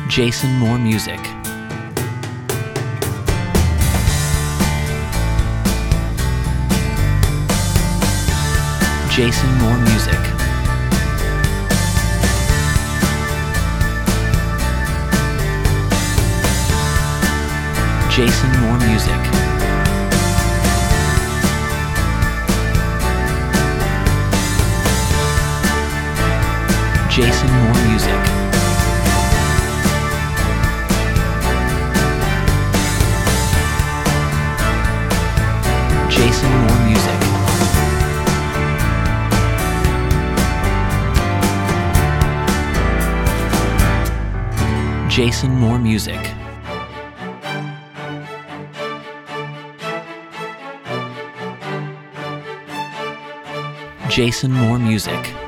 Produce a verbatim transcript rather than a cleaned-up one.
Jason Moore Music. Jason Moore Music. Jason Moore Music. Jason Moore Music. Jason Moore Music. Jason Moore Music. Jason Moore Music.